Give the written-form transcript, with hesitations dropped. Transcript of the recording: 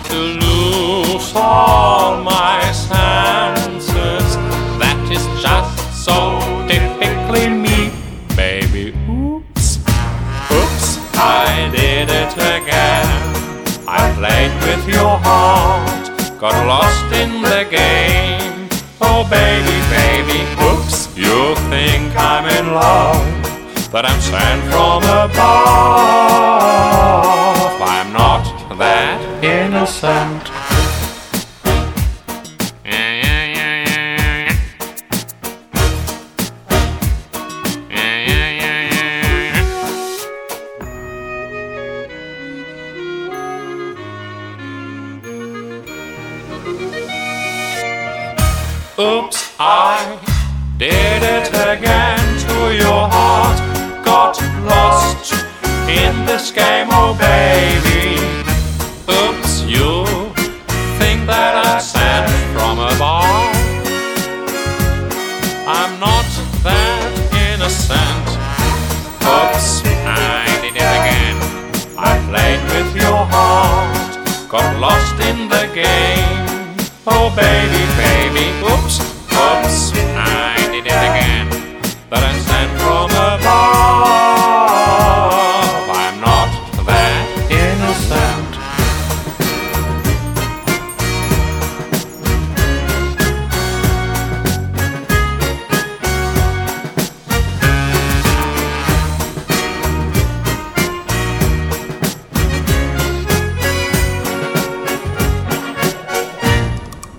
to lose all my senses. That is just so typically me, baby. Oops, oops, I did it again. I played with your heart, got lost in the game. Oh baby, baby, oops, you think I'm in love, but I'm sent from above. I'm not that innocent. Oops, I did it again to your heart. Got lost in this game, oh baby. Oops, you think that I'm sent from above. I'm not that innocent. Oops, I did it again. I played with your heart, got lost in the game, oh baby.